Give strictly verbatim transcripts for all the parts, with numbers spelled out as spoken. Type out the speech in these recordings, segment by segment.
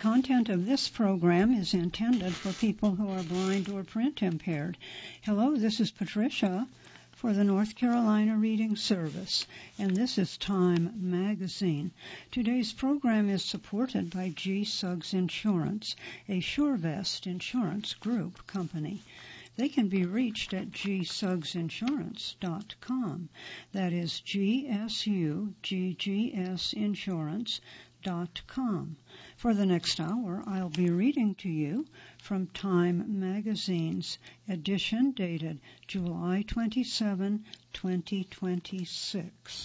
content of this program is intended for people who are blind or print impaired. Hello, this is Patricia for the North Carolina Reading Service, and this is Time Magazine. Today's program is supported by G. Suggs Insurance, a SureVest insurance group company. They can be reached at g suggs insurance dot com. That is G S U G G S insurance dot com. For the next hour, I'll be reading to you from Time Magazine's edition dated July twenty-seventh, twenty twenty-six.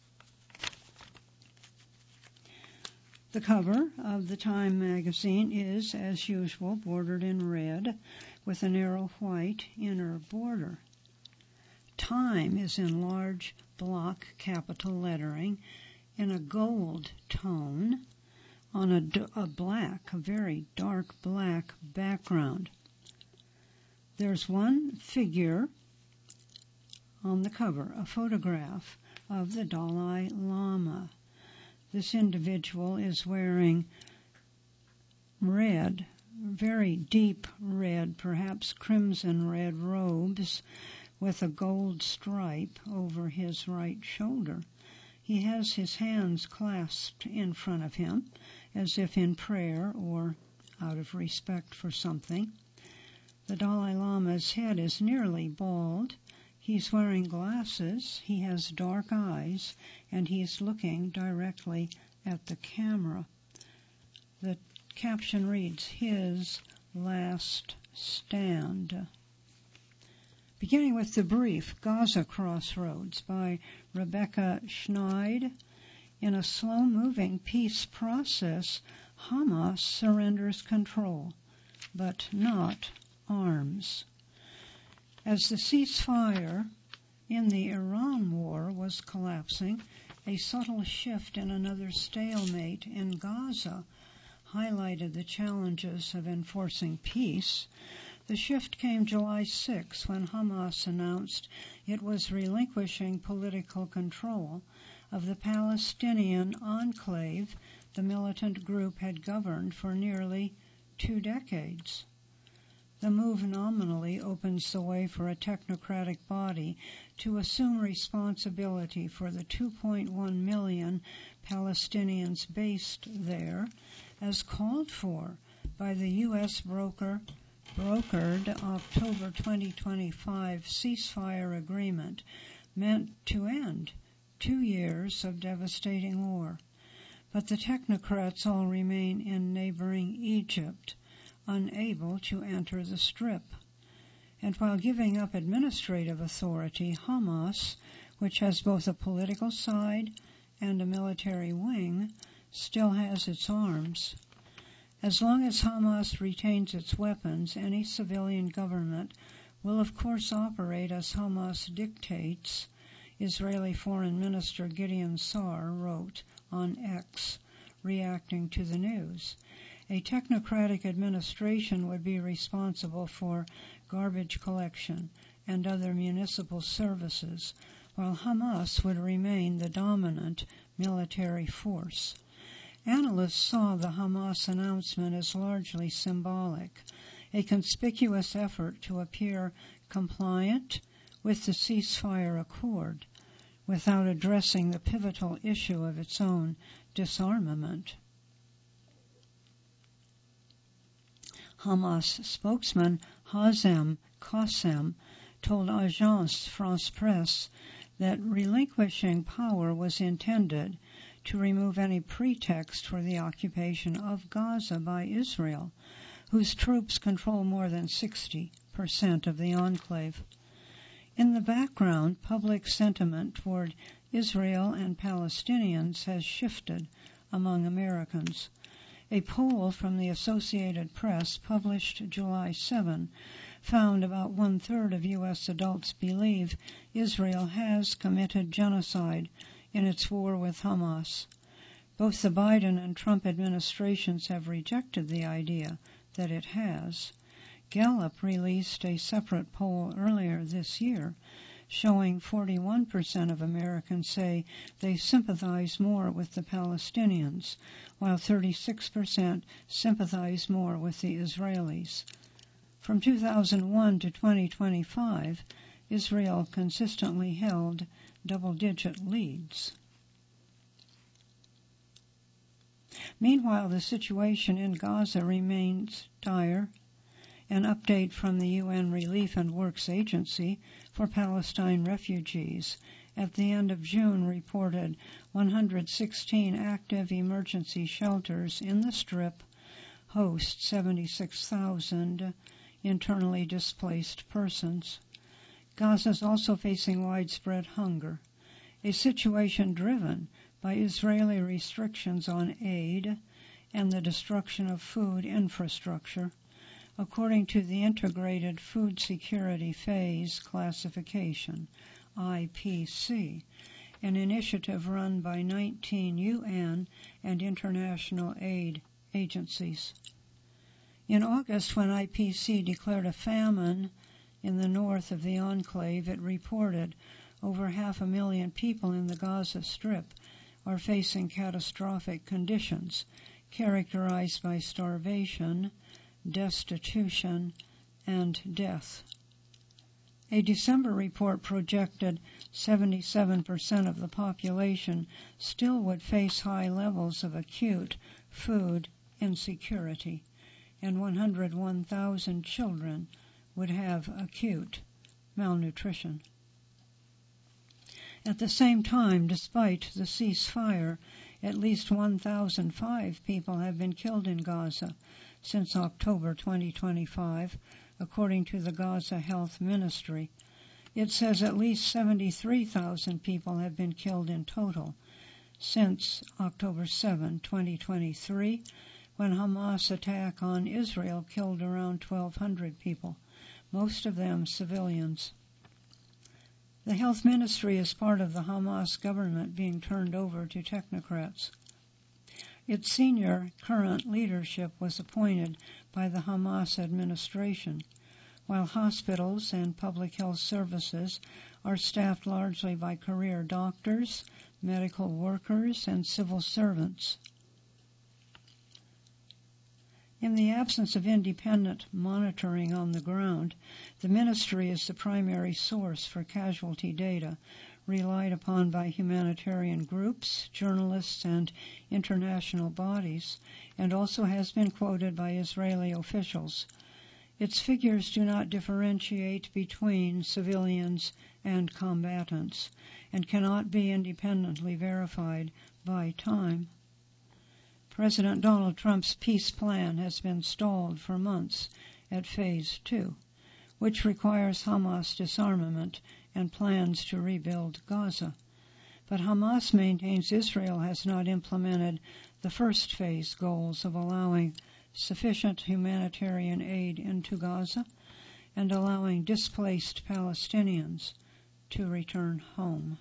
The cover of the Time magazine is, as usual, bordered in red with a narrow white inner border. Time is in large block capital lettering in a gold tone on a, a black, a very dark black background. There's one figure on the cover, a photograph of the Dalai Lama. This individual is wearing red, very deep red, perhaps crimson red robes with a gold stripe over his right shoulder. He has his hands clasped in front of him as if in prayer or out of respect for something. The Dalai Lama's head is nearly bald. He's wearing glasses, he has dark eyes, and he's looking directly at the camera. The caption reads, "His Last Stand." Beginning with the brief, Gaza Crossroads by Rebecca Schneid. In a slow-moving peace process, Hamas surrenders control, but not arms. As the ceasefire in the Iran war was collapsing, a subtle shift in another stalemate in Gaza highlighted the challenges of enforcing peace. The shift came July sixth when Hamas announced it was relinquishing political control of the Palestinian enclave the militant group had governed for nearly two decades. The move nominally opens the way for a technocratic body to assume responsibility for the two point one million Palestinians based there, as called for by the U S broker brokered October twenty twenty-five ceasefire agreement meant to end two years of devastating war. But the technocrats all remain in neighboring Egypt, unable to enter the Strip. And while giving up administrative authority, Hamas, which has both a political side and a military wing, still has its arms. As long as Hamas retains its weapons, any civilian government will of course operate as Hamas dictates, Israeli Foreign Minister Gideon Sa'ar wrote on X, reacting to the news. A technocratic administration would be responsible for garbage collection and other municipal services, while Hamas would remain the dominant military force. Analysts saw the Hamas announcement as largely symbolic, a conspicuous effort to appear compliant with the ceasefire accord without addressing the pivotal issue of its own disarmament. Hamas spokesman Hazem Qassem told Agence France-Presse that relinquishing power was intended to remove any pretext for the occupation of Gaza by Israel, whose troops control more than sixty percent of the enclave. In the background, public sentiment toward Israel and Palestinians has shifted among Americans. A poll from the Associated Press published July seventh found about one-third of U S adults believe Israel has committed genocide in its war with Hamas. Both the Biden and Trump administrations have rejected the idea that it has. Gallup released a separate poll earlier this year showing forty-one percent of Americans say they sympathize more with the Palestinians, while thirty-six percent sympathize more with the Israelis. From two thousand one to twenty twenty-five, Israel consistently held double-digit leads. Meanwhile, the situation in Gaza remains dire. An update from the U N Relief and Works Agency for Palestine refugees at the end of June reported one hundred sixteen active emergency shelters in the Strip host seventy-six thousand internally displaced persons. Gaza is also facing widespread hunger, a situation driven by Israeli restrictions on aid and the destruction of food infrastructure, according to the Integrated Food Security Phase Classification, I P C, an initiative run by nineteen U N and international aid agencies. In August, when I P C declared a famine in the north of the enclave, it reported over half a million people in the Gaza Strip are facing catastrophic conditions characterized by starvation, destitution, and death. A December report projected seventy-seven percent of the population still would face high levels of acute food insecurity, and one hundred one thousand children would have acute malnutrition. At the same time, despite the ceasefire, at least one thousand five people have been killed in Gaza since October twenty twenty-five, according to the Gaza Health Ministry. It says at least seventy-three thousand people have been killed in total since October seventh, twenty twenty-three, when Hamas attack on Israel killed around twelve hundred people, most of them civilians. The health ministry is part of the Hamas government being turned over to technocrats. Its senior current leadership was appointed by the Hamas administration, while hospitals and public health services are staffed largely by career doctors, medical workers, and civil servants. In the absence of independent monitoring on the ground, the ministry is the primary source for casualty data relied upon by humanitarian groups, journalists, and international bodies, and also has been quoted by Israeli officials. Its figures do not differentiate between civilians and combatants and cannot be independently verified by time. President Donald Trump's peace plan has been stalled for months at Phase two, which requires Hamas disarmament and plans to rebuild Gaza. But Hamas maintains Israel has not implemented the first phase goals of allowing sufficient humanitarian aid into Gaza and allowing displaced Palestinians to return home.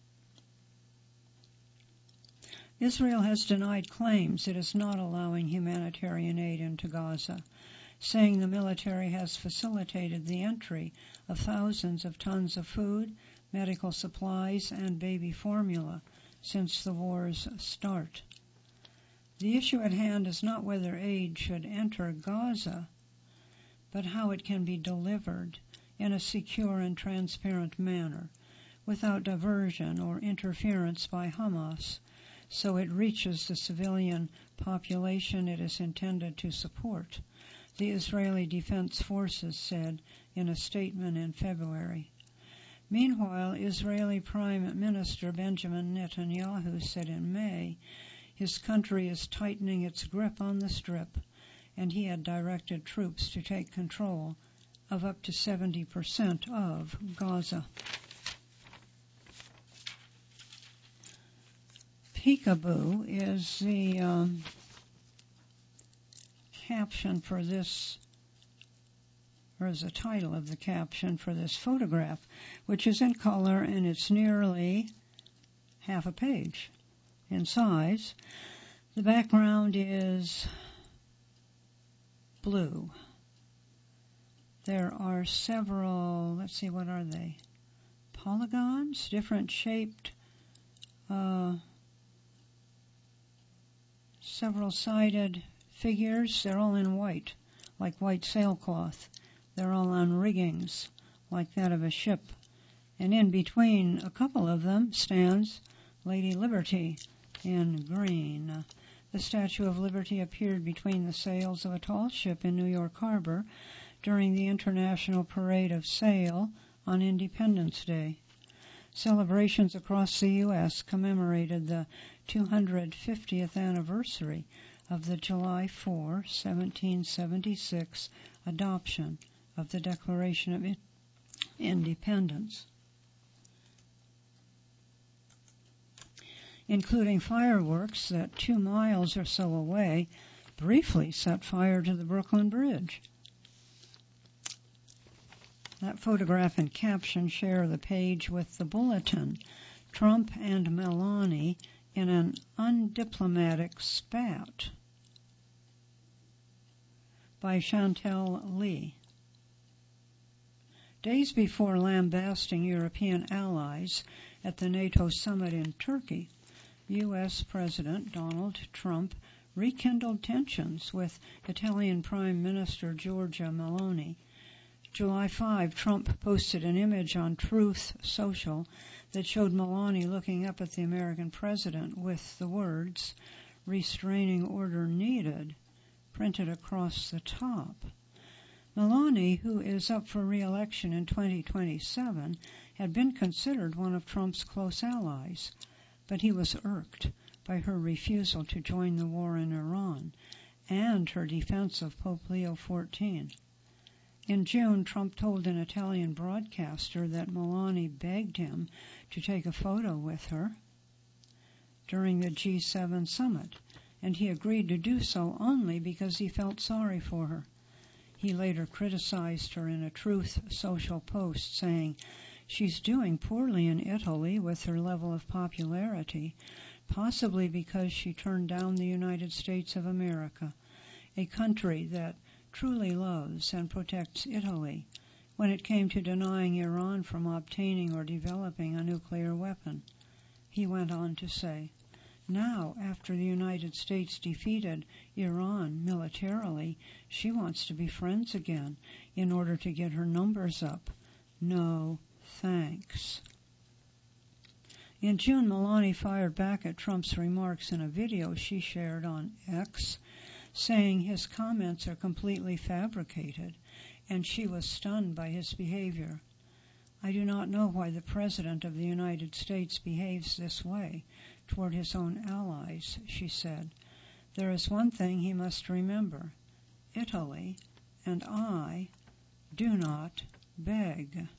Israel has denied claims it is not allowing humanitarian aid into Gaza, saying the military has facilitated the entry of thousands of tons of food, medical supplies, and baby formula since the war's start. The issue at hand is not whether aid should enter Gaza, but how it can be delivered in a secure and transparent manner without diversion or interference by Hamas, so it reaches the civilian population it is intended to support, the Israeli Defense Forces said in a statement in February. Meanwhile, Israeli Prime Minister Benjamin Netanyahu said in May his country is tightening its grip on the Strip, and he had directed troops to take control of up to seventy percent of Gaza. Peekaboo is the um, caption for this, or is the title of the caption for this photograph, which is in color and it's nearly half a page in size. The background is blue. There are several, let's see, what are they? polygons, different shaped, uh, several-sided figures. They're all in white, like white sailcloth. They're all on riggings, like that of a ship. And in between a couple of them stands Lady Liberty in green. The Statue of Liberty appeared between the sails of a tall ship in New York Harbor during the International Parade of Sail on Independence Day. Celebrations across the U S commemorated the two hundred fiftieth anniversary of the July fourth, seventeen seventy-six adoption of the Declaration of Independence, including fireworks that two miles or so away briefly set fire to the Brooklyn Bridge. That photograph and caption share the page with the bulletin, Trump and Melania in an undiplomatic spat, by Chantel Lee. Days before lambasting European allies at the NATO summit in Turkey, U S President Donald Trump rekindled tensions with Italian Prime Minister Giorgia Meloni. July fifth, Trump posted an image on Truth Social that showed Meloni looking up at the American president with the words, "Restraining order needed," printed across the top. Meloni, who is up for re-election in twenty twenty-seven, had been considered one of Trump's close allies, but he was irked by her refusal to join the war in Iran and her defense of Pope Leo the fourteenth. In June, Trump told an Italian broadcaster that Meloni begged him to take a photo with her during the G seven summit, and he agreed to do so only because he felt sorry for her. He later criticized her in a Truth Social post, saying, "She's doing poorly in Italy with her level of popularity, possibly because she turned down the United States of America, a country that truly loves and protects Italy, when it came to denying Iran from obtaining or developing a nuclear weapon." He went on to say, "Now, after the United States defeated Iran militarily, she wants to be friends again in order to get her numbers up. No, thanks." In June, Meloni fired back at Trump's remarks in a video she shared on X, saying his comments are completely fabricated, and she was stunned by his behavior. "I do not know why the President of the United States behaves this way toward his own allies," she said. "There is one thing he must remember. Italy and I do not beg."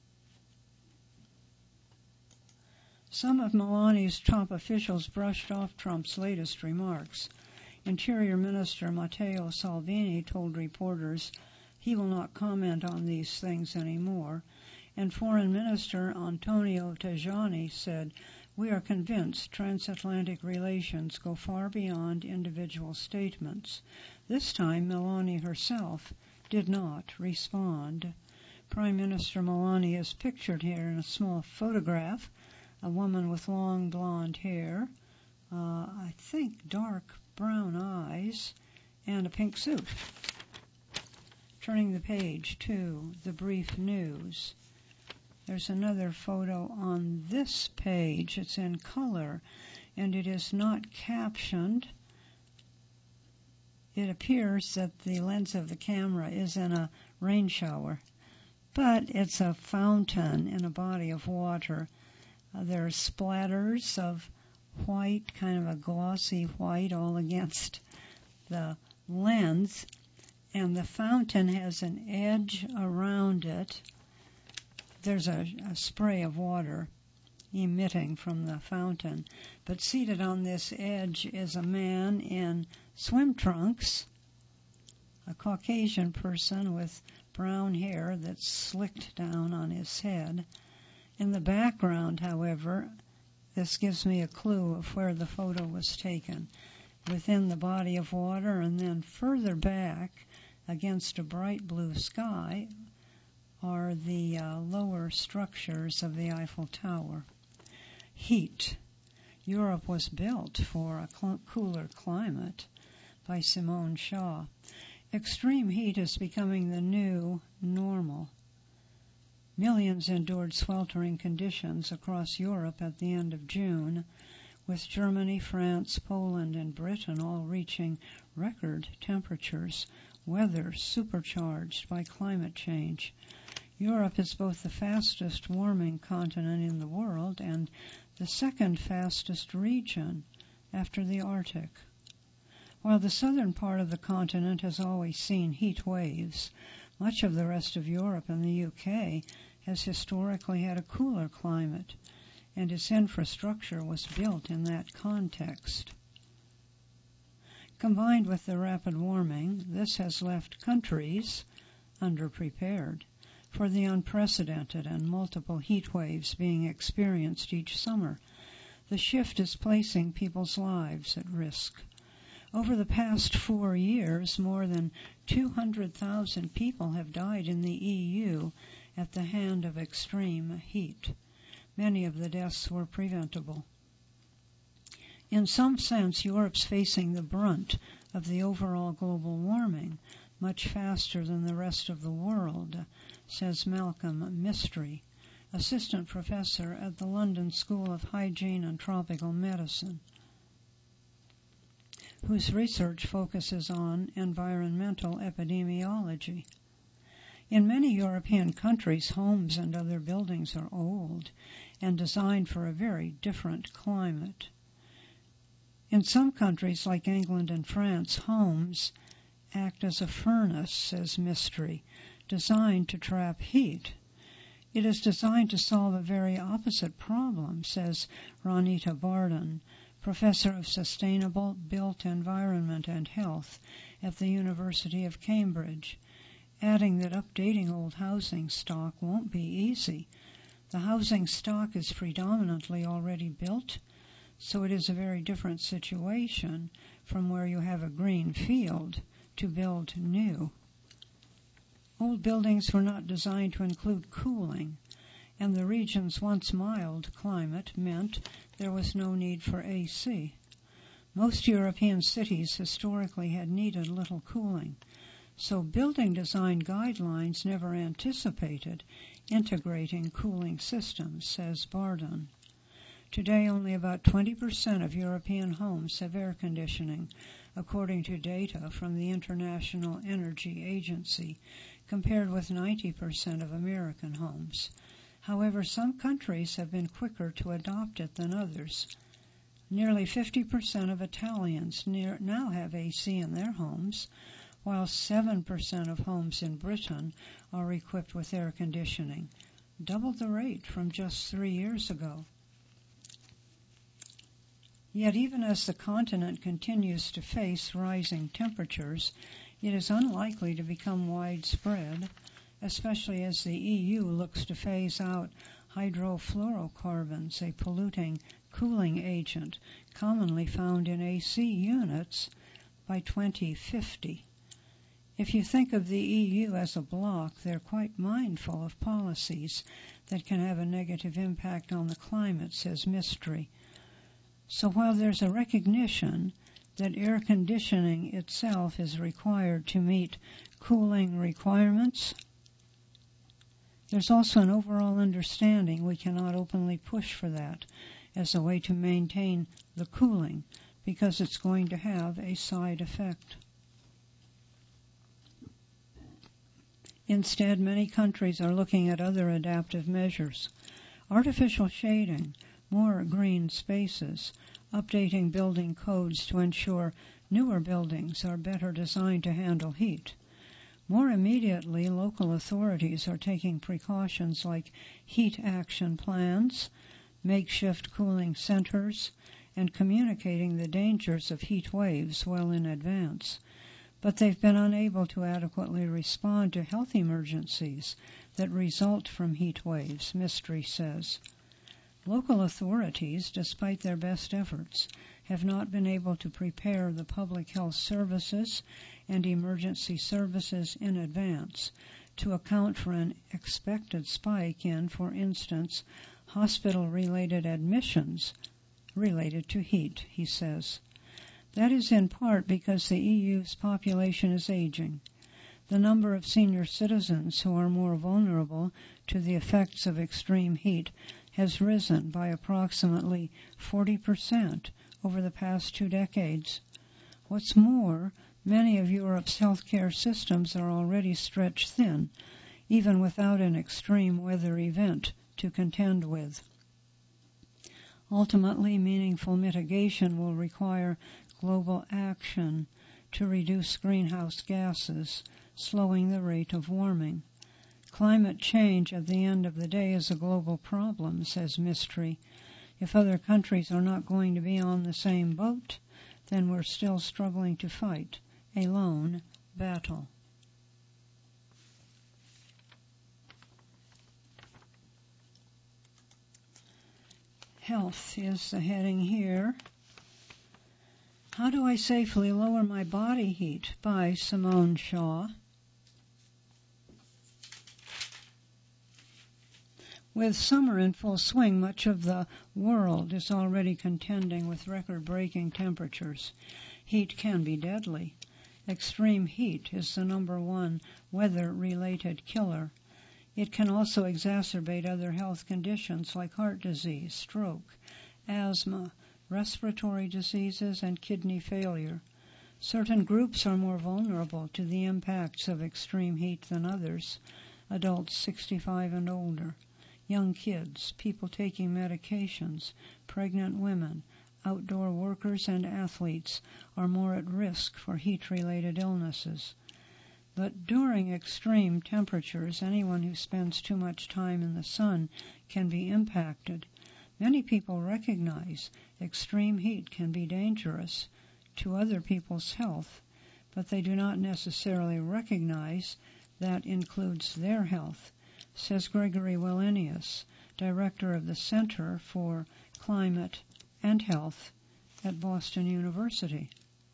Some of Meloni's top officials brushed off Trump's latest remarks. Interior Minister Matteo Salvini told reporters he will not comment on these things anymore, and Foreign Minister Antonio Tajani said, "We are convinced transatlantic relations go far beyond individual statements." This time, Meloni herself did not respond. Prime Minister Meloni is pictured here in a small photograph, a woman with long blonde hair, uh, I think dark brown eyes, and a pink suit. Turning the page to the brief news. There's another photo on this page. It's in color, and it is not captioned. It appears that the lens of the camera is in a rain shower, but it's a fountain in a body of water. Uh, there are splatters of white, kind of a glossy white, all against the lens, and the fountain has an edge around it. There's a, a spray of water emitting from the fountain, but seated on this edge is a man in swim trunks, a Caucasian person with brown hair that's slicked down on his head. In the background, however, this gives me a clue of where the photo was taken, within the body of water, and then further back against a bright blue sky are the uh, lower structures of the Eiffel Tower. Heat. Europe was built for a cl- cooler climate by Simone Shaw. Extreme heat is becoming the new normal. Millions endured sweltering conditions across Europe at the end of June, with Germany, France, Poland, and Britain all reaching record temperatures, weather supercharged by climate change. Europe is both the fastest warming continent in the world and the second fastest region after the Arctic. While the southern part of the continent has always seen heat waves, much of the rest of Europe and the U K has historically had a cooler climate, and its infrastructure was built in that context. Combined with the rapid warming, this has left countries underprepared for the unprecedented and multiple heat waves being experienced each summer. The shift is placing people's lives at risk. Over the past four years, more than two hundred thousand people have died in the E U at the hand of extreme heat. Many of the deaths were preventable. In some sense, Europe's facing the brunt of the overall global warming much faster than the rest of the world, says Malcolm Mystery, assistant professor at the London School of Hygiene and Tropical Medicine, whose research focuses on environmental epidemiology. In many European countries, homes and other buildings are old and designed for a very different climate. In some countries, like England and France, homes act as a furnace, says Mystery, designed to trap heat. It is designed to solve a very opposite problem, says Ronita Barden, professor of sustainable built environment and health at the University of Cambridge, adding that updating old housing stock won't be easy. The housing stock is predominantly already built, so it is a very different situation from where you have a green field to build new. Old buildings were not designed to include cooling, and the region's once mild climate meant there was no need for A C. Most European cities historically had needed little cooling, so building design guidelines never anticipated integrating cooling systems, says Barden. Today, only about twenty percent of European homes have air conditioning, according to data from the International Energy Agency, compared with ninety percent of American homes. However, some countries have been quicker to adopt it than others. Nearly fifty percent of Italians near, now have A C in their homes, while seven percent of homes in Britain are equipped with air conditioning, double the rate from just three years ago. Yet even as the continent continues to face rising temperatures, it is unlikely to become widespread, especially as the E U looks to phase out hydrofluorocarbons, a polluting cooling agent commonly found in A C units, by twenty fifty. If you think of the E U as a bloc, they're quite mindful of policies that can have a negative impact on the climate, says Mystery. So while there's a recognition that air conditioning itself is required to meet cooling requirements, there's also an overall understanding we cannot openly push for that as a way to maintain the cooling, because it's going to have a side effect. Instead, many countries are looking at other adaptive measures. Artificial shading, more green spaces, updating building codes to ensure newer buildings are better designed to handle heat. More immediately, local authorities are taking precautions like heat action plans, makeshift cooling centers, and communicating the dangers of heat waves well in advance. But they've been unable to adequately respond to health emergencies that result from heat waves, Mystery says. Local authorities, despite their best efforts, have not been able to prepare the public health services and emergency services in advance to account for an expected spike in, for instance, hospital-related admissions related to heat, he says. That is in part because the E U's population is aging. The number of senior citizens who are more vulnerable to the effects of extreme heat has risen by approximately forty percent over the past two decades. What's more, many of Europe's healthcare systems are already stretched thin, even without an extreme weather event to contend with. Ultimately, meaningful mitigation will require global action to reduce greenhouse gases, slowing the rate of warming. Climate change at the end of the day is a global problem, says Mistry. If other countries are not going to be on the same boat, then we're still struggling to fight a lone battle. Health is the heading here. How do I safely lower my body heat? By Simone Shaw. With summer in full swing, much of the world is already contending with record-breaking temperatures. Heat can be deadly. Extreme heat is the number one weather-related killer. It can also exacerbate other health conditions like heart disease, stroke, asthma, respiratory diseases, and kidney failure. Certain groups are more vulnerable to the impacts of extreme heat than others: adults sixty-five and older, young kids, people taking medications, pregnant women, outdoor workers, and athletes are more at risk for heat-related illnesses. But during extreme temperatures, anyone who spends too much time in the sun can be impacted. Many people recognize extreme heat can be dangerous to other people's health, but they do not necessarily recognize that includes their health, says Gregory Wellenius, director of the Center for Climate and Health at Boston University.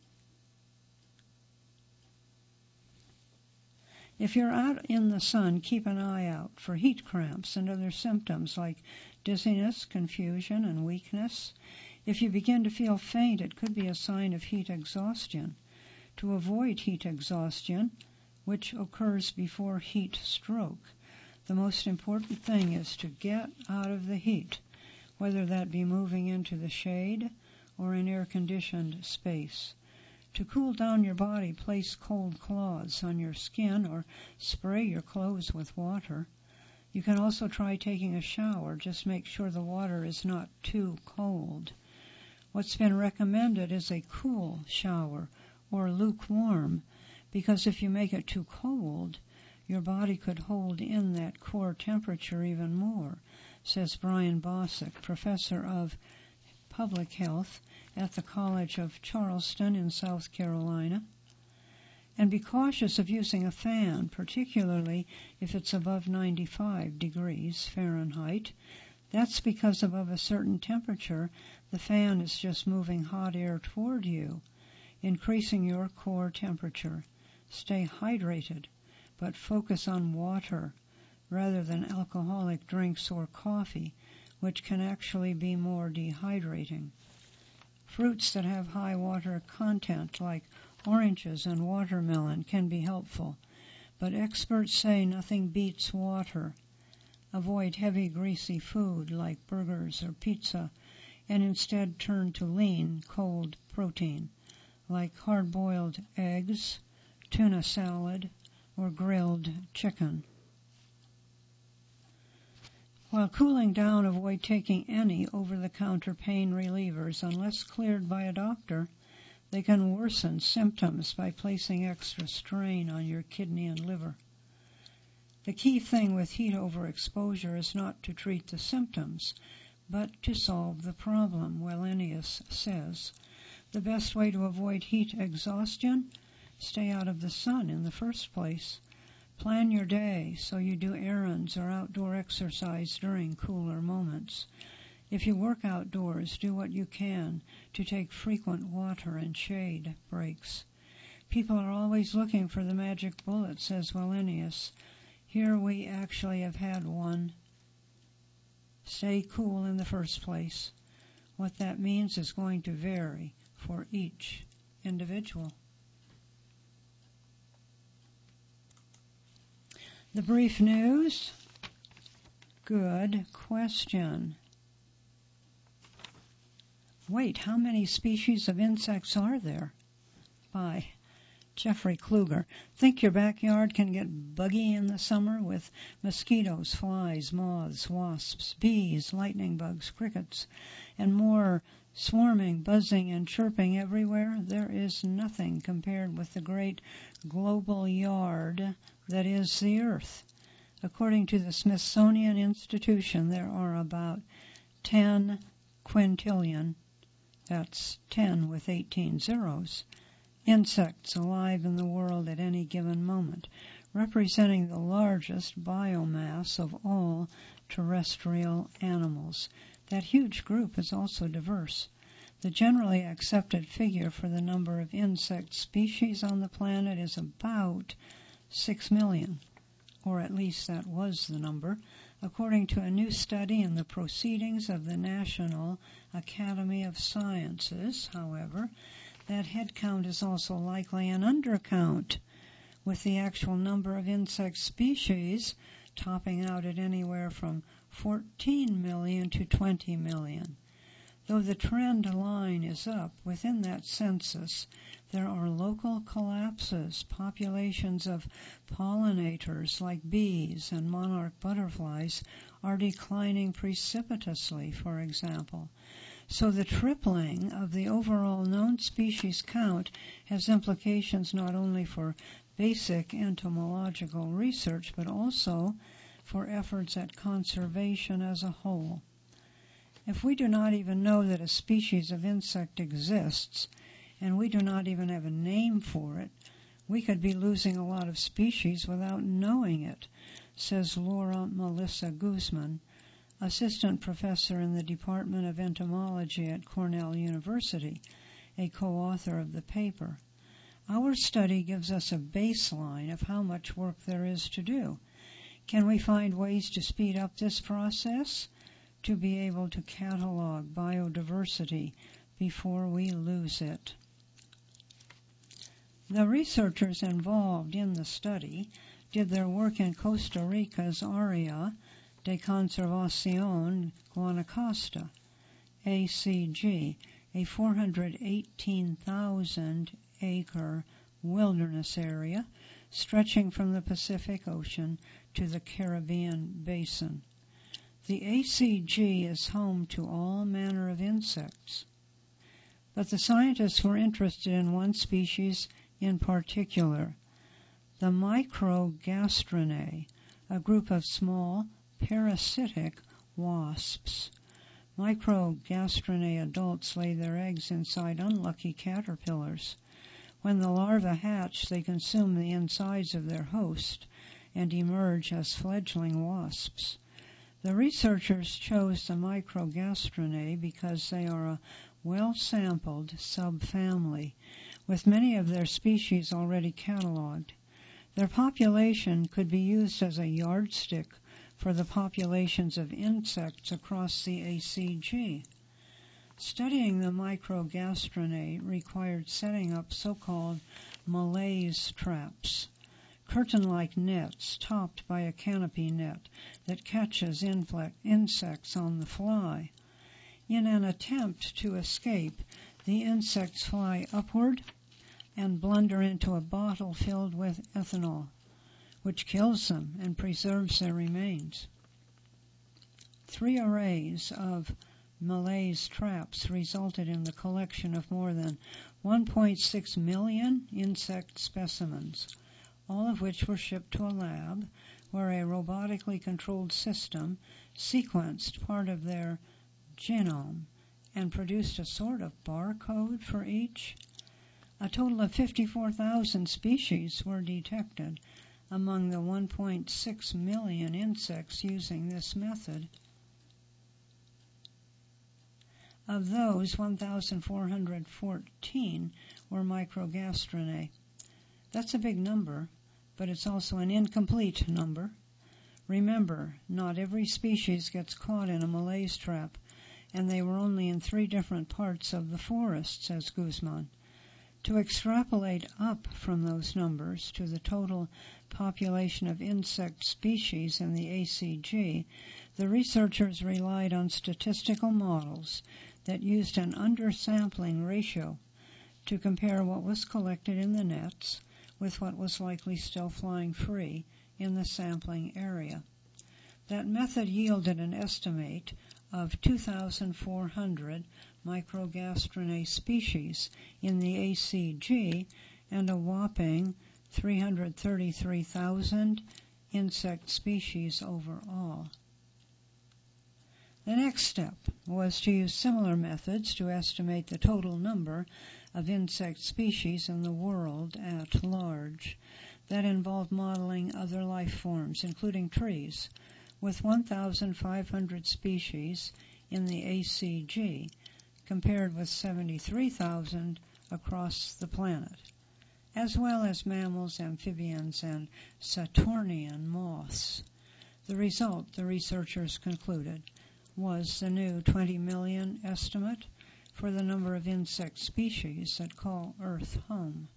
If you're out in the sun, keep an eye out for heat cramps and other symptoms like dizziness, confusion, and weakness. If you begin to feel faint, it could be a sign of heat exhaustion. To avoid heat exhaustion, which occurs before heat stroke, the most important thing is to get out of the heat, whether that be moving into the shade or an air-conditioned space. To cool down your body, place cold cloths on your skin or spray your clothes with water. You can also try taking a shower. Just make sure the water is not too cold. What's been recommended is a cool shower or lukewarm, because if you make it too cold, your body could hold in that core temperature even more, says Brian Bosick, professor of public health at the College of Charleston in South Carolina. And be cautious of using a fan, particularly if it's above ninety-five degrees Fahrenheit. That's because above a certain temperature, the fan is just moving hot air toward you, increasing your core temperature. Stay hydrated, but focus on water rather than alcoholic drinks or coffee, which can actually be more dehydrating. Fruits that have high water content, like oranges and watermelon, can be helpful, but experts say nothing beats water. Avoid heavy, greasy food like burgers or pizza, and instead turn to lean, cold protein, like hard-boiled eggs, tuna salad, or grilled chicken. While cooling down, avoid taking any over-the-counter pain relievers unless cleared by a doctor. They can worsen symptoms by placing extra strain on your kidney and liver. The key thing with heat overexposure is not to treat the symptoms, but to solve the problem, Wellenius says. The best way to avoid heat exhaustion? Stay out of the sun in the first place. Plan your day so you do errands or outdoor exercise during cooler moments. If you work outdoors, do what you can to take frequent water and shade breaks. People are always looking for the magic bullet, says Wellenius. Here we actually have had one stay cool in the first place. What that means is going to vary for each individual. The brief news. Good question. Wait, how many species of insects are there? By Jeffrey Kluger. Think your backyard can get buggy in the summer with mosquitoes, flies, moths, wasps, bees, lightning bugs, crickets, and more swarming, buzzing, and chirping everywhere? There is nothing compared with the great global yard that is the Earth. According to the Smithsonian Institution, there are about ten quintillion, that's ten with eighteen zeros, insects alive in the world at any given moment, representing the largest biomass of all terrestrial animals. That huge group is also diverse. The generally accepted figure for the number of insect species on the planet is about six million, or at least that was the number, according to a new study in the Proceedings of the National Academy of Sciences. However, that head count is also likely an undercount, with the actual number of insect species topping out at anywhere from fourteen million to twenty million. Though the trend line is up within that census, there are local collapses. Populations of pollinators like bees and monarch butterflies are declining precipitously, for example. So the tripling of the overall known species count has implications not only for basic entomological research, but also for efforts at conservation as a whole. If we do not even know that a species of insect exists, and we do not even have a name for it, we could be losing a lot of species without knowing it, says Laura Melissa Guzman, assistant professor in the Department of Entomology at Cornell University, a co-author of the paper. Our study gives us a baseline of how much work there is to do. Can we find ways to speed up this process, to be able to catalog biodiversity before we lose it? The researchers involved in the study did their work in Costa Rica's Área de Conservación Guanacaste, A C G, a four hundred eighteen thousand acre wilderness area stretching from the Pacific Ocean to the Caribbean basin. The A C G is home to all manner of insects, but the scientists were interested in one species in particular, the Microgastrinae, a group of small parasitic wasps. Microgastrinae adults lay their eggs inside unlucky caterpillars. When the larvae hatch, they consume the insides of their host and emerge as fledgling wasps. The researchers chose the Microgastrinae because they are a well-sampled subfamily, with many of their species already cataloged. Their population could be used as a yardstick for the populations of insects across the A C G. Studying the Microgastrinae required setting up so-called malaise traps, curtain-like nets topped by a canopy net that catches insects on the fly. In an attempt to escape, the insects fly upward and blunder into a bottle filled with ethanol, which kills them and preserves their remains. Three arrays of malaise traps resulted in the collection of more than one point six million insect specimens, all of which were shipped to a lab where a robotically controlled system sequenced part of their genome and produced a sort of barcode for each. A total of fifty-four thousand species were detected among the one point six million insects using this method. Of those, one thousand four hundred fourteen were Microgastrinae. That's a big number, but it's also an incomplete number. Remember, not every species gets caught in a Malaise trap, and they were only in three different parts of the forest, says Guzman. To extrapolate up from those numbers to the total population of insect species in the A C G, the researchers relied on statistical models that used an undersampling ratio to compare what was collected in the nets with what was likely still flying free in the sampling area. That method yielded an estimate of two thousand four hundred Microgastrinae species in the A C G and a whopping three hundred thirty-three thousand insect species overall. The next step was to use similar methods to estimate the total number of insect species in the world at large. That involved modeling other life forms, including trees, with one thousand five hundred species in the A C G, compared with seventy-three thousand across the planet, as well as mammals, amphibians, and Saturnian moths. The result, the researchers concluded, was the new twenty million estimate for the number of insect species that call Earth home.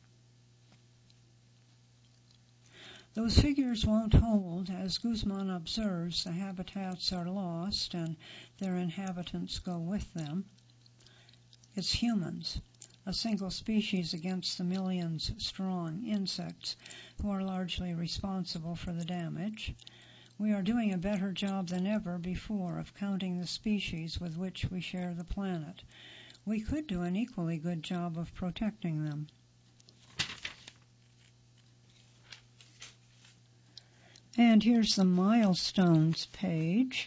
Those figures won't hold. As Guzman observes, the habitats are lost and their inhabitants go with them. It's humans, a single species against the millions-strong insects who are largely responsible for the damage. We are doing a better job than ever before of counting the species with which we share the planet. We could do an equally good job of protecting them. And here's the milestones page.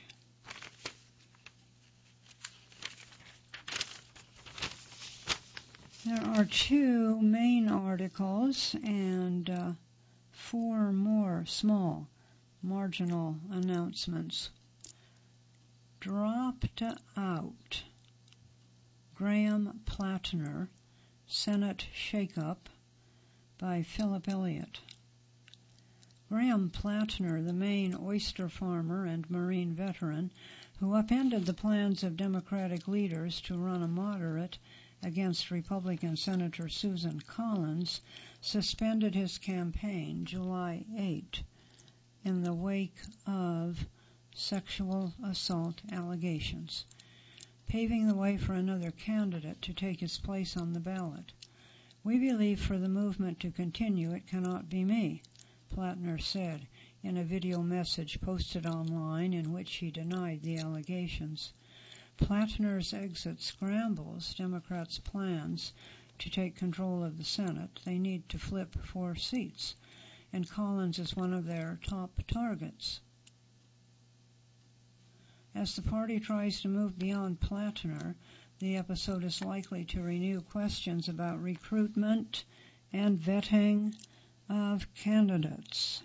There are two main articles and uh, four more small marginal announcements. Dropped out. Graham Plattner, Senate Shakeup, by Philip Elliott. Graham Plattner, the Maine oyster farmer and Marine veteran, who upended the plans of Democratic leaders to run a moderate against Republican Senator Susan Collins, suspended his campaign July eighth in the wake of sexual assault allegations, paving the way for another candidate to take his place on the ballot. We believe for the movement to continue, it cannot be me, Plattner said in a video message posted online in which he denied the allegations. Plattner's exit scrambles Democrats' plans to take control of the Senate. They need to flip four seats, and Collins is one of their top targets. As the party tries to move beyond Plattner, the episode is likely to renew questions about recruitment and vetting of candidates.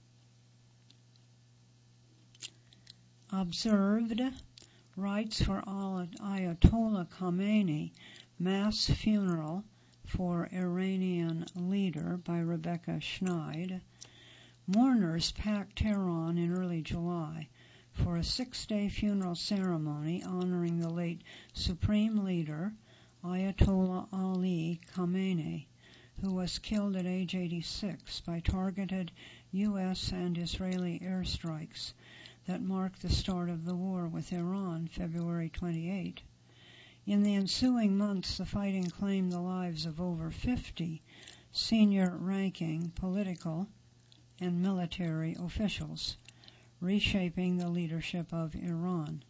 Observed, Rights for Ayatollah Khamenei, Mass Funeral for Iranian Leader by Rebecca Schneid. Mourners packed Tehran in early July for a six-day funeral ceremony honoring the late Supreme Leader Ayatollah Ali Khamenei, who was killed at age eighty-six by targeted U S and Israeli airstrikes that marked the start of the war with Iran, February twenty-eighth. In the ensuing months, the fighting claimed the lives of over fifty senior-ranking political and military officials, reshaping the leadership of Iran.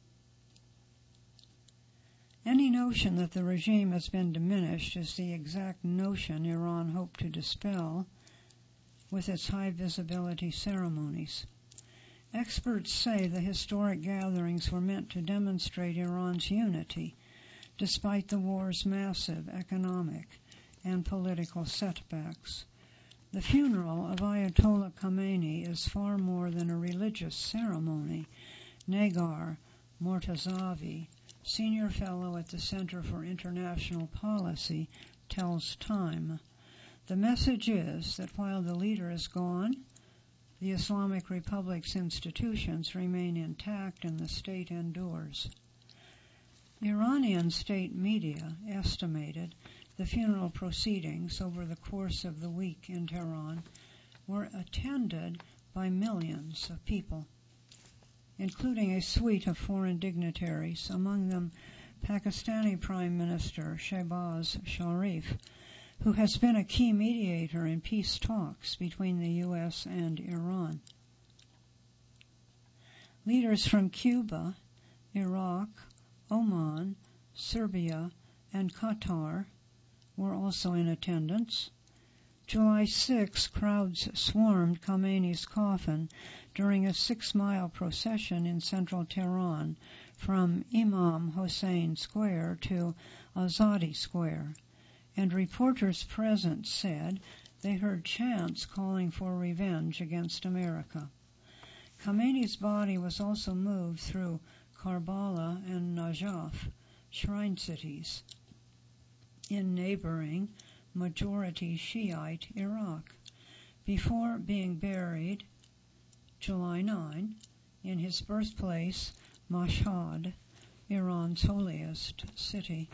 Any notion that the regime has been diminished is the exact notion Iran hoped to dispel with its high-visibility ceremonies. Experts say the historic gatherings were meant to demonstrate Iran's unity, despite the war's massive economic and political setbacks. The funeral of Ayatollah Khamenei is far more than a religious ceremony. Negar Mortazavi, senior fellow at the Center for International Policy, tells Time. The message is that while the leader is gone, the Islamic Republic's institutions remain intact and the state endures. Iranian state media estimated the funeral proceedings over the course of the week in Tehran were attended by millions of people, including a suite of foreign dignitaries, among them Pakistani Prime Minister Shehbaz Sharif, who has been a key mediator in peace talks between the U S and Iran. Leaders from Cuba, Iraq, Oman, Serbia, and Qatar were also in attendance. July sixth, crowds swarmed Khamenei's coffin during a six-mile procession in central Tehran from Imam Hossein Square to Azadi Square, and reporters present said they heard chants calling for revenge against America. Khamenei's body was also moved through Karbala and Najaf, shrine cities, in neighboring majority Shiite Iraq, before being buried July ninth in his birthplace, Mashhad, Iran's holiest city.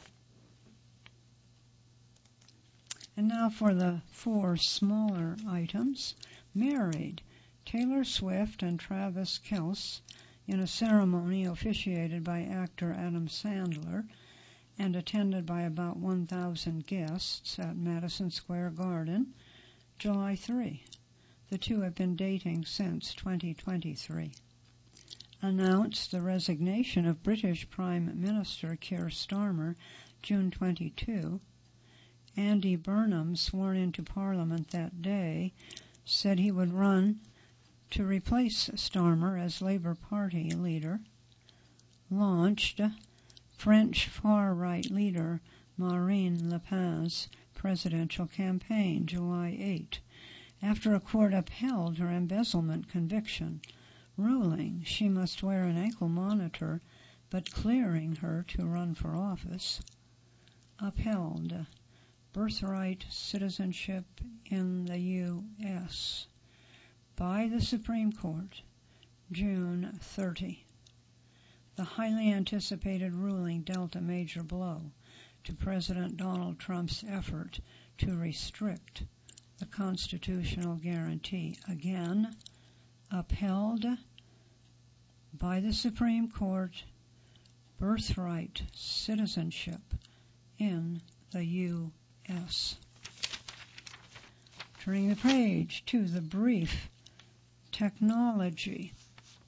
And now for the four smaller items. Married, Taylor Swift and Travis Kelce, in a ceremony officiated by actor Adam Sandler and attended by about one thousand guests at Madison Square Garden, July third. The two have been dating since twenty twenty-three. Announced the resignation of British Prime Minister Keir Starmer, June twenty-second. Andy Burnham, sworn into Parliament that day, said he would run to replace Starmer as Labour Party leader. Launched French far-right leader Marine Le Pen's presidential campaign, July eighth, after a court upheld her embezzlement conviction, ruling she must wear an ankle monitor but clearing her to run for office. Upheld birthright citizenship in the U S by the Supreme Court, June thirtieth. The highly anticipated ruling dealt a major blow to President Donald Trump's effort to restrict the constitutional guarantee. Again, upheld by the Supreme Court, birthright citizenship in the U S Turning the page to the brief, technology.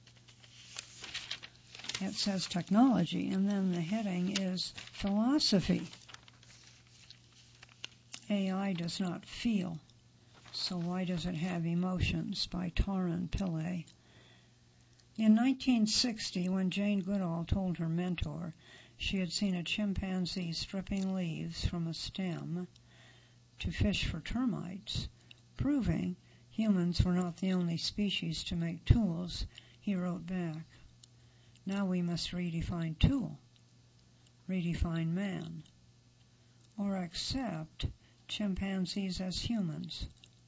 It says technology, and then the heading is philosophy. A I does not feel, so why does it have emotions? By Taran Pillay. In nineteen sixty, when Jane Goodall told her mentor she had seen a chimpanzee stripping leaves from a stem to fish for termites, proving humans were not the only species to make tools, he wrote back, "Now we must redefine tool, redefine man, or accept chimpanzees as humans."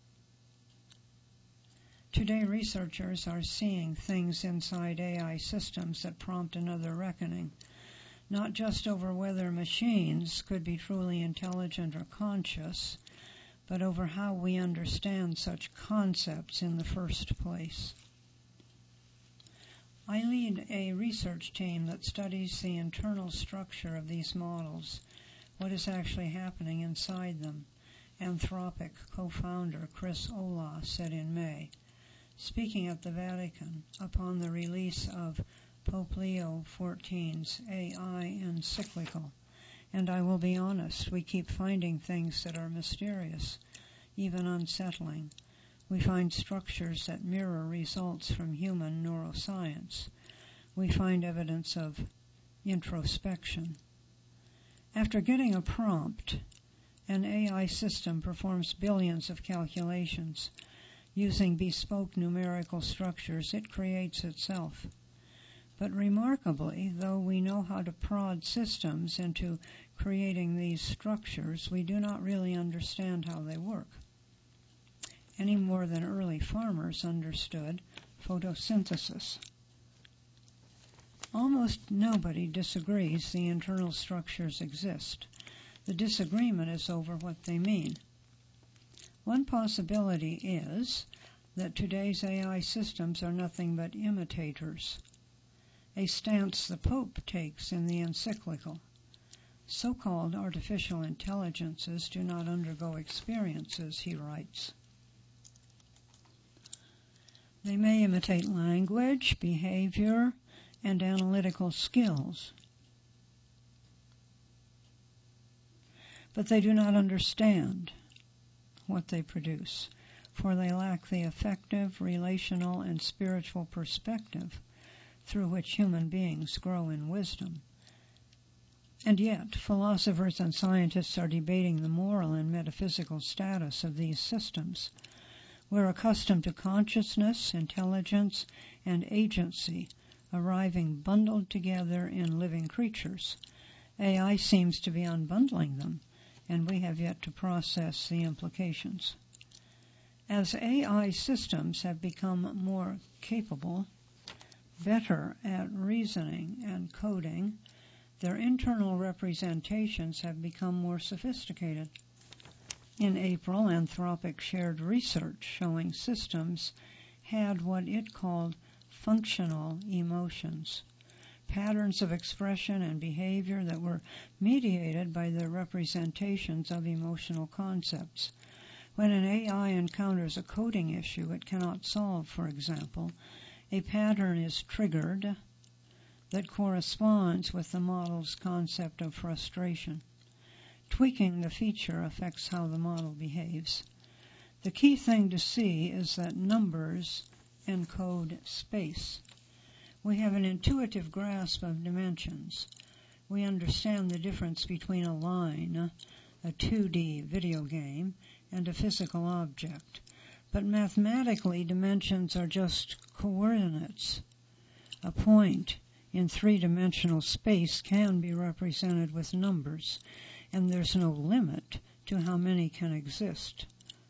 Today, researchers are seeing things inside A I systems that prompt another reckoning, not just over whether machines could be truly intelligent or conscious, but over how we understand such concepts in the first place. I lead a research team that studies the internal structure of these models, what is actually happening inside them, Anthropic co-founder Chris Olah said in May, speaking at the Vatican upon the release of Pope Leo the fourteenth's A I encyclical. And I will be honest, we keep finding things that are mysterious, even unsettling. We find structures that mirror results from human neuroscience. We find evidence of introspection. After getting a prompt, an A I system performs billions of calculations. Using bespoke numerical structures, it creates itself. But remarkably, though we know how to prod systems into creating these structures, we do not really understand how they work. any more than early farmers understood photosynthesis. Almost nobody disagrees the internal structures exist. The disagreement is over what they mean. One possibility is that today's A I systems are nothing but imitators, a stance the Pope takes in the encyclical. So-called artificial intelligences do not undergo experiences, he writes. They may imitate language, behavior, and analytical skills, but they do not understand what they produce, for they lack the effective, relational, and spiritual perspective through which human beings grow in wisdom. And yet, philosophers and scientists are debating the moral and metaphysical status of these systems. We're accustomed to consciousness, intelligence, and agency arriving bundled together in living creatures. A I seems to be unbundling them, and we have yet to process the implications. As A I systems have become more capable, better at reasoning and coding, their internal representations have become more sophisticated. In April, Anthropic shared research showing systems had what it called functional emotions, patterns of expression and behavior that were mediated by their representations of emotional concepts. When an A I encounters a coding issue it cannot solve, for example, a pattern is triggered that corresponds with the model's concept of frustration. Tweaking the feature affects how the model behaves. The key thing to see is that numbers encode space. We have an intuitive grasp of dimensions. We understand the difference between a line, a two D video game, and a physical object. But mathematically, dimensions are just coordinates. A point in three-dimensional space can be represented with numbers, and there's no limit to how many can exist.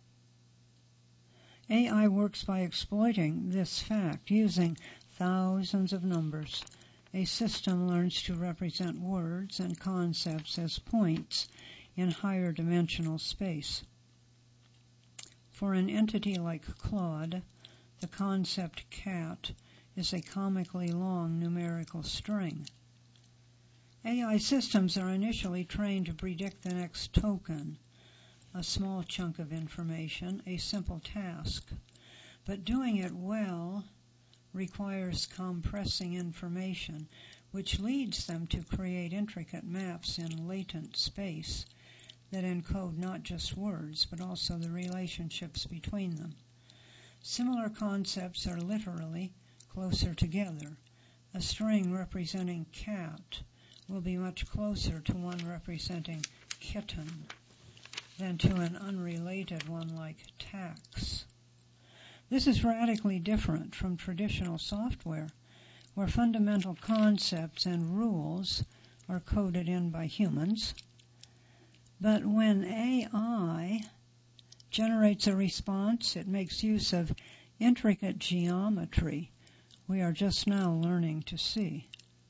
A I works by exploiting this fact. Using thousands of numbers, a system learns to represent words and concepts as points in higher dimensional space. For an entity like Claude, the concept cat is a comically long numerical string. A I systems are initially trained to predict the next token, a small chunk of information, a simple task. But doing it well requires compressing information, which leads them to create intricate maps in latent space that encode not just words, but also the relationships between them. Similar concepts are literally closer together. A string representing cat will be much closer to one representing kitten than to an unrelated one like tax. This is radically different from traditional software, where fundamental concepts and rules are coded in by humans. But when A I generates a response, it makes use of intricate geometry we are just now learning to see.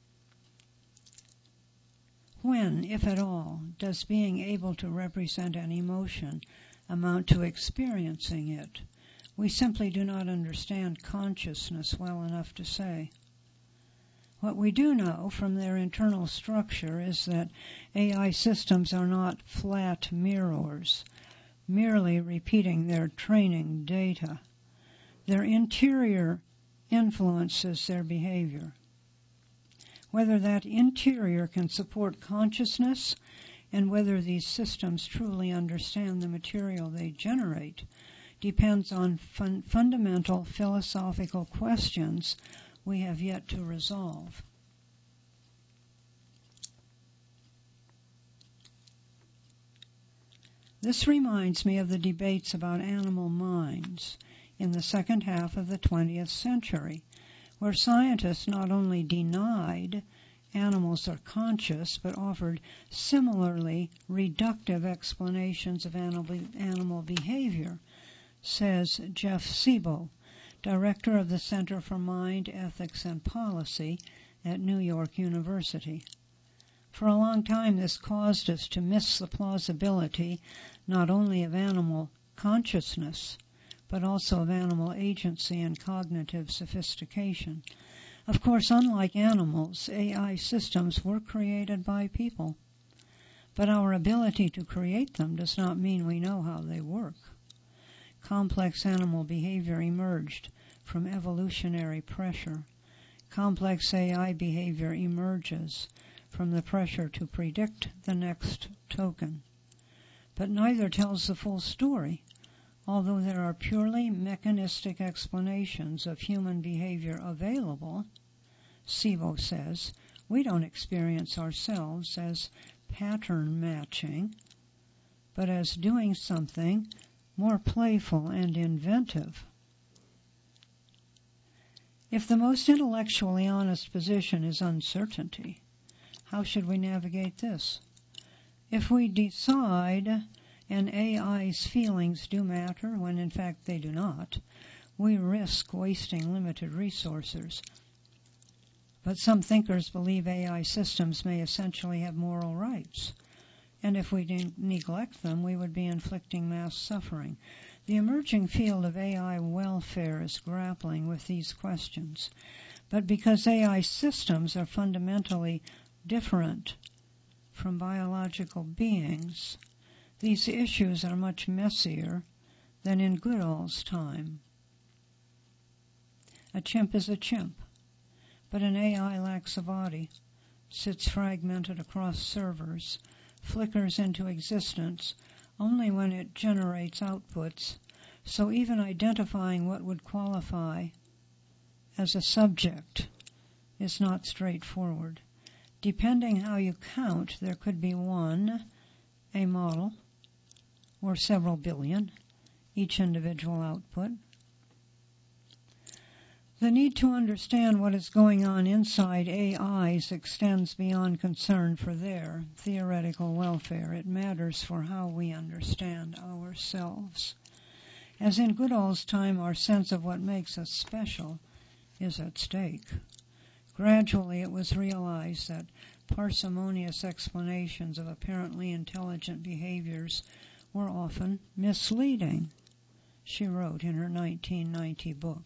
When, if at all, does being able to represent an emotion amount to experiencing it? We simply do not understand consciousness well enough to say. What we do know from their internal structure is that A I systems are not flat mirrors, merely repeating their training data. Their interior influences their behavior. Whether that interior can support consciousness and whether these systems truly understand the material they generate depends on fun- fundamental philosophical questions we have yet to resolve. This reminds me of the debates about animal minds in the second half of the twentieth century, where scientists not only denied animals are conscious, but offered similarly reductive explanations of animal, animal behavior, says Jeff Sebo, director of the Center for Mind, Ethics, and Policy at New York University. For a long time, this caused us to miss the plausibility not only of animal consciousness, but also of animal agency and cognitive sophistication. Of course, unlike animals, A I systems were created by people, but our ability to create them does not mean we know how they work. Complex animal behavior emerged from evolutionary pressure. Complex A I behavior emerges from the pressure to predict the next token. But neither tells the full story. Although there are purely mechanistic explanations of human behavior available, Sebo says, we don't experience ourselves as pattern matching, but as doing something more playful and inventive. If the most intellectually honest position is uncertainty, how should we navigate this? If we decide an A I's feelings do matter when in fact they do not, we risk wasting limited resources. But some thinkers believe A I systems may essentially have moral rights, and if we de- neglect them, we would be inflicting mass suffering. The emerging field of A I welfare is grappling with these questions, but because A I systems are fundamentally different from biological beings, these issues are much messier than in Goodall's time. A chimp is a chimp, but an A I lacks a body, sits fragmented across servers, flickers into existence only when it generates outputs, so even identifying what would qualify as a subject is not straightforward. Depending how you count, there could be one, a model, or several billion, each individual output. The need to understand what is going on inside A Is extends beyond concern for their theoretical welfare. It matters for how we understand ourselves. As in Goodall's time, our sense of what makes us special is at stake. Gradually, it was realized that parsimonious explanations of apparently intelligent behaviors were often misleading, she wrote in her nineteen ninety book.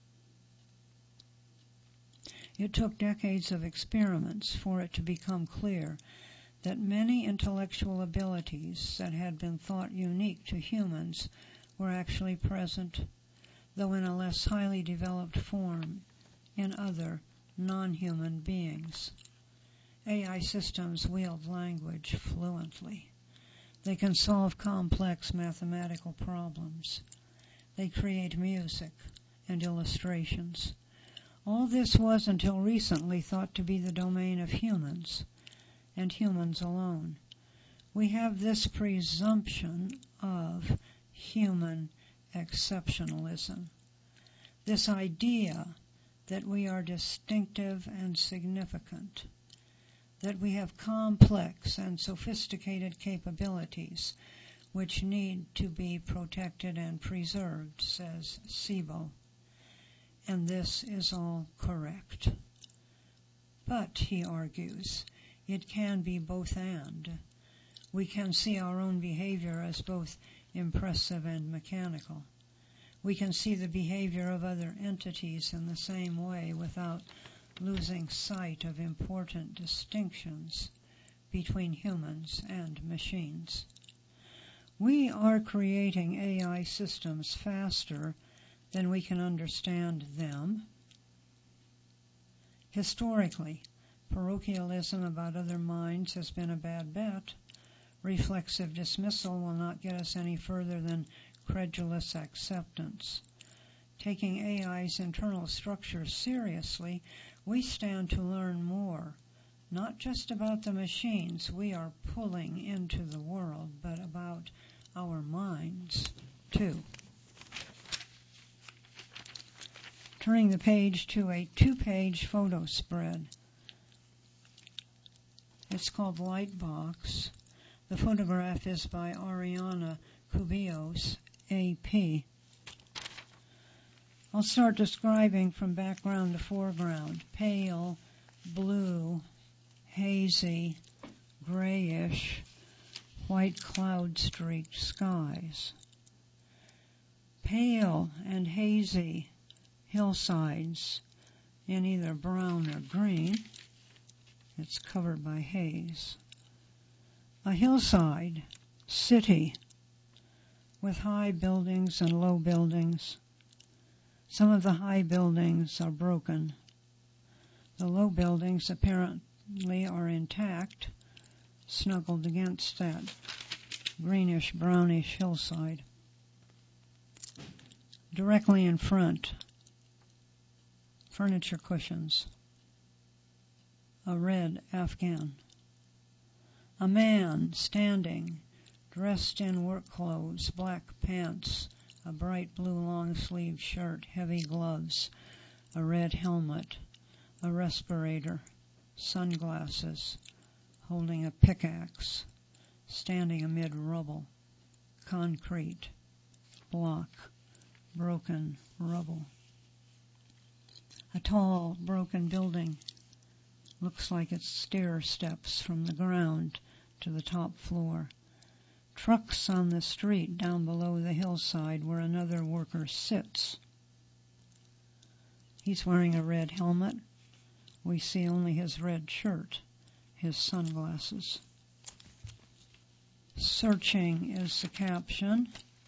It took decades of experiments for it to become clear that many intellectual abilities that had been thought unique to humans were actually present, though in a less highly developed form, in other non-human beings. A I systems wield language fluently. They can solve complex mathematical problems. They create music and illustrations. All this was until recently thought to be the domain of humans, and humans alone. We have this presumption of human exceptionalism, this idea that we are distinctive and significant, that we have complex and sophisticated capabilities which need to be protected and preserved, says Sebo. And this is all correct. But, he argues, it can be both and. We can see our own behavior as both impressive and mechanical. We can see the behavior of other entities in the same way without losing sight of important distinctions between humans and machines. We are creating A I systems faster than we can understand them. Historically, parochialism about other minds has been a bad bet. Reflexive dismissal will not get us any further than credulous acceptance. Taking A I's internal structure seriously, we stand to learn more, not just about the machines we are pulling into the world, but about our minds, too. Turning the page to a two-page photo spread. It's called Lightbox. The photograph is by Ariana Cubillos, A P. I'll start describing from background to foreground. Pale, blue, hazy, grayish, white cloud-streaked skies. Pale and hazy hillsides in either brown or green. It's covered by haze. A hillside, city, with high buildings and low buildings. Some of the high buildings are broken. The low buildings apparently are intact, snuggled against that greenish-brownish hillside. Directly in front, furniture cushions. A red Afghan. A man standing, dressed in work clothes, black pants, a bright blue long-sleeved shirt, heavy gloves, a red helmet, a respirator, sunglasses, holding a pickaxe, standing amid rubble, concrete, block, broken rubble. A tall, broken building looks like it's stair steps from the ground to the top floor. Trucks on the street down below the hillside where another worker sits. He's wearing a red helmet. We see only his red shirt, his sunglasses. Searching is the caption.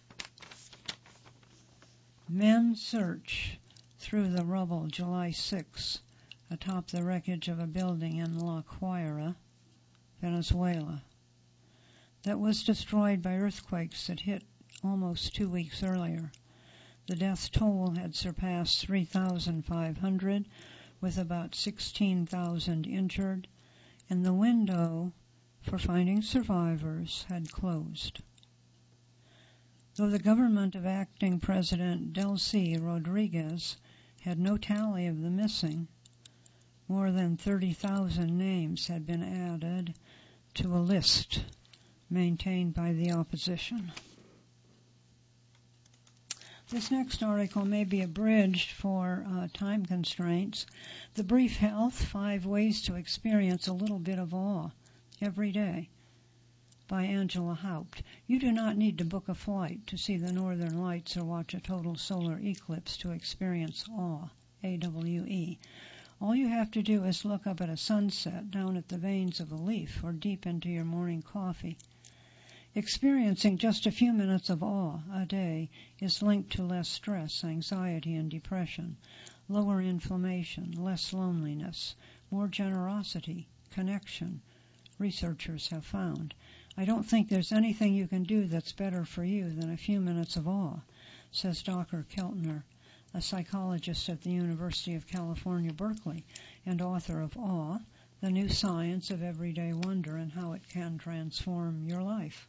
Men search through the rubble July sixth atop the wreckage of a building in La Guaira, Venezuela, that was destroyed by earthquakes that hit almost two weeks earlier. The death toll had surpassed three thousand five hundred, with about sixteen thousand injured, and the window for finding survivors had closed. Though the government of acting President Delcy Rodriguez had no tally of the missing, more than thirty thousand names had been added to a list maintained by the opposition. This next article may be abridged for uh, time constraints. The Brief Health, Five Ways to Experience a Little Bit of Awe Every Day, by Angela Haupt. You do not need to book a flight to see the northern lights or watch a total solar eclipse to experience awe, A W E. All you have to do is look up at a sunset, down at the veins of a leaf, or deep into your morning coffee. Experiencing just a few minutes of awe a day is linked to less stress, anxiety, and depression, lower inflammation, less loneliness, more generosity, connection, researchers have found. I don't think there's anything you can do that's better for you than a few minutes of awe, says Doctor Keltner, a psychologist at the University of California, Berkeley, and author of Awe, The New Science of Everyday Wonder and How It Can Transform Your Life.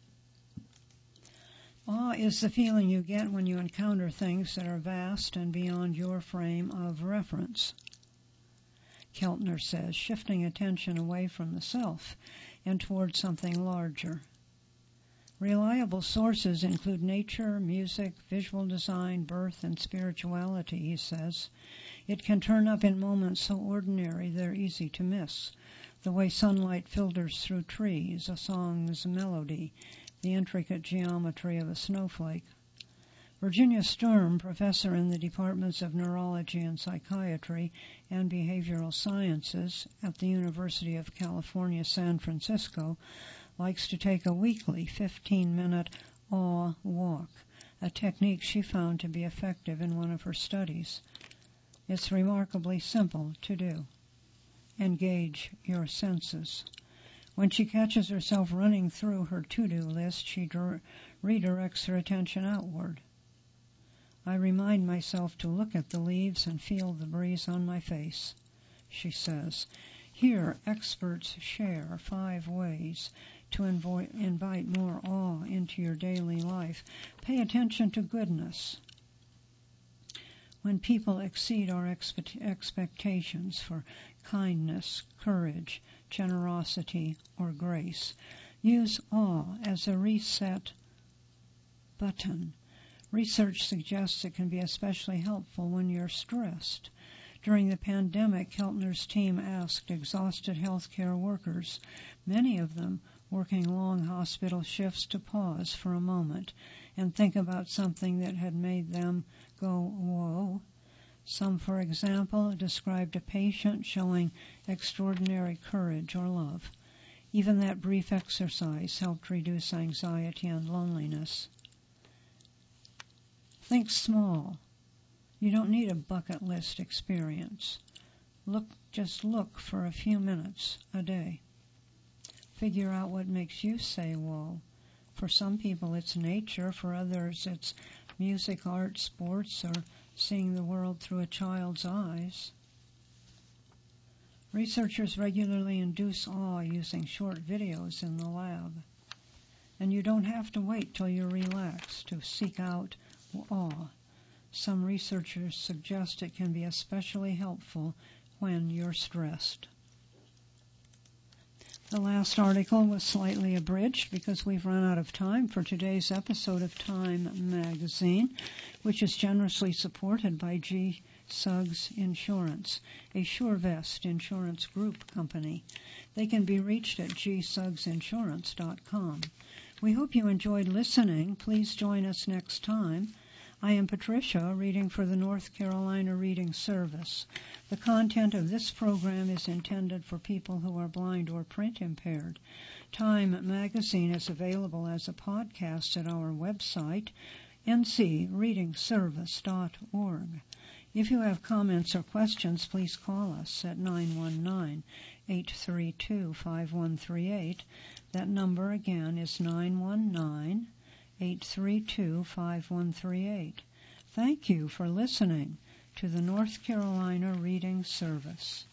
Awe is the feeling you get when you encounter things that are vast and beyond your frame of reference. Keltner says, shifting attention away from the self and toward something larger. Reliable sources include nature, music, visual design, birth, and spirituality, he says. It can turn up in moments so ordinary they're easy to miss. The way sunlight filters through trees, a song's melody, the intricate geometry of a snowflake. Virginia Sturm, professor in the departments of neurology and psychiatry and behavioral sciences at the University of California, San Francisco, likes to take a weekly fifteen-minute awe walk, a technique she found to be effective in one of her studies. It's remarkably simple to do. Engage your senses. When she catches herself running through her to-do list, she dir- redirects her attention outward. I remind myself to look at the leaves and feel the breeze on my face, she says. Here, experts share five ways to invo- invite more awe into your daily life. Pay attention to goodness. When people exceed our expect- expectations for kindness, courage, generosity, or grace, use awe as a reset button. Research suggests it can be especially helpful when you're stressed. During the pandemic, Keltner's team asked exhausted healthcare workers, many of them working long hospital shifts, to pause for a moment and think about something that had made them go, whoa. Some, for example, described a patient showing extraordinary courage or love. Even that brief exercise helped reduce anxiety and loneliness. Think small. You don't need a bucket list experience. Look, just look for a few minutes a day. Figure out what makes you say, whoa. For some people it's nature, for others it's music, art, sports, or seeing the world through a child's eyes. Researchers regularly induce awe using short videos in the lab. And you don't have to wait till you're relaxed to seek out awe. Some researchers suggest it can be especially helpful when you're stressed. The last article was slightly abridged because we've run out of time for today's episode of Time Magazine, which is generously supported by G. Suggs Insurance, a SureVest insurance group company. They can be reached at g suggs insurance dot com. We hope you enjoyed listening. Please join us next time. I am Patricia, reading for the North Carolina Reading Service. The content of this program is intended for people who are blind or print impaired. Time Magazine is available as a podcast at our website, n c reading service dot org. If you have comments or questions, please call us at nine one nine, eight three two, five one three eight. That number again is nine one nine, eight three two, five one three eight. Thank you for listening to the North Carolina Reading Service.